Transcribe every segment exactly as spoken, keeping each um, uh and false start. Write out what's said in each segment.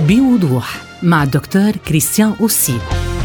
بوضوح مع الدكتور كريستيان أوسي.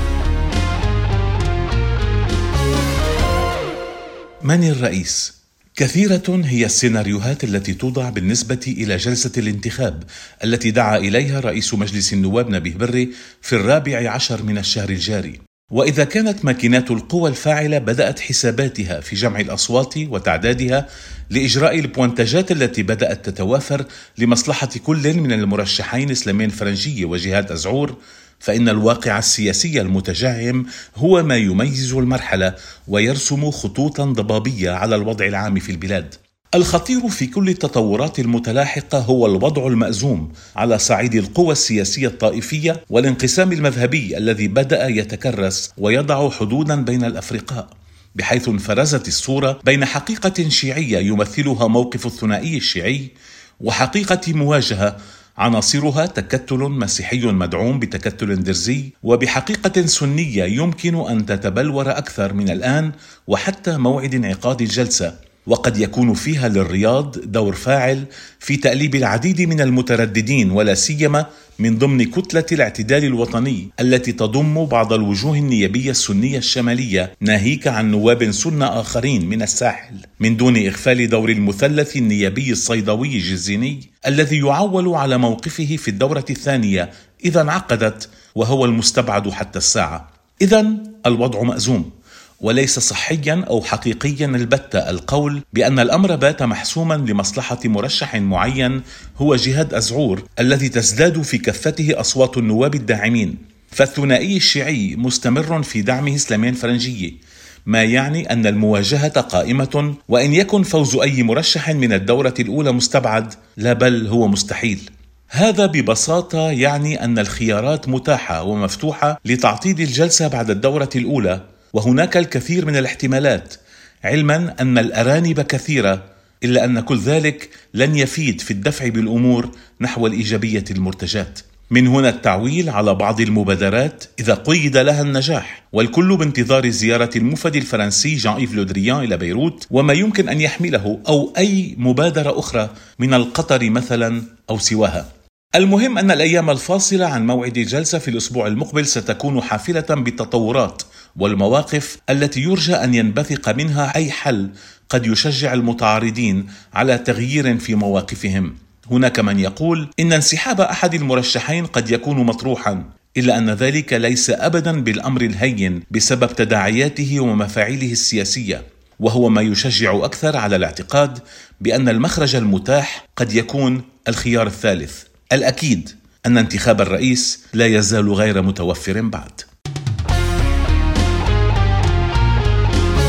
من الرئيس؟ كثيرة هي السيناريوهات التي توضع بالنسبة إلى جلسة الانتخاب التي دعا إليها رئيس مجلس النواب نبيه بري في الرابع عشر من الشهر الجاري. وإذا كانت ماكينات القوى الفاعلة بدأت حساباتها في جمع الأصوات وتعدادها لإجراء البوانتاجات التي بدأت تتوافر لمصلحة كل من المرشحين سليمان فرنجية وجهاد أزعور، فإن الواقع السياسي المتجهم هو ما يميز المرحلة ويرسم خطوطا ضبابية على الوضع العام في البلاد. الخطير في كل التطورات المتلاحقة هو الوضع المأزوم على صعيد القوى السياسية الطائفية والانقسام المذهبي الذي بدأ يتكرس ويضع حدودا بين الأفرقاء، بحيث انفرزت الصورة بين حقيقة شيعية يمثلها موقف الثنائي الشيعي وحقيقة مواجهة عناصرها تكتل مسيحي مدعوم بتكتل درزي، وبحقيقة سنية يمكن أن تتبلور أكثر من الآن وحتى موعد انعقاد الجلسة، وقد يكون فيها للرياض دور فاعل في تأليب العديد من المترددين، ولا سيما من ضمن كتلة الاعتدال الوطني التي تضم بعض الوجوه النيابية السنية الشمالية، ناهيك عن نواب سنة آخرين من الساحل، من دون إغفال دور المثلث النيابي الصيدوي الجزيني الذي يعول على موقفه في الدورة الثانية إذا انعقدت، وهو المستبعد حتى الساعة. إذن الوضع مأزوم، وليس صحيا أو حقيقيا البتة القول بأن الأمر بات محسوما لمصلحة مرشح معين هو جهاد أزعور الذي تزداد في كفته أصوات النواب الداعمين، فالثنائي الشيعي مستمر في دعمه سليمان فرنجية، ما يعني أن المواجهة قائمة، وإن يكن فوز أي مرشح من الدورة الأولى مستبعد، لا بل هو مستحيل. هذا ببساطة يعني أن الخيارات متاحة ومفتوحة لتعطيل الجلسة بعد الدورة الأولى، وهناك الكثير من الاحتمالات، علما أن الأرانب كثيرة، إلا أن كل ذلك لن يفيد في الدفع بالأمور نحو الإيجابية المرتجاة. من هنا التعويل على بعض المبادرات إذا قيد لها النجاح، والكل بانتظار زيارة المفد الفرنسي جان إيف لو دريان إلى بيروت وما يمكن أن يحمله، أو أي مبادرة أخرى من القطر مثلا أو سواها. المهم أن الأيام الفاصلة عن موعد الجلسة في الأسبوع المقبل ستكون حافلة بالتطورات والمواقف التي يرجى أن ينبثق منها أي حل قد يشجع المتعارضين على تغيير في مواقفهم. هناك من يقول إن انسحاب أحد المرشحين قد يكون مطروحا، إلا أن ذلك ليس أبدا بالأمر الهين بسبب تداعياته ومفاعيله السياسية، وهو ما يشجع أكثر على الاعتقاد بأن المخرج المتاح قد يكون الخيار الثالث. الأكيد أن انتخاب الرئيس لا يزال غير متوفر بعد.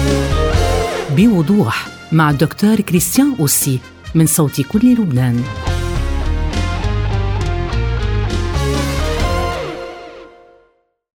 بوضوح مع الدكتور كريستيان أوسي من صوت كل لبنان.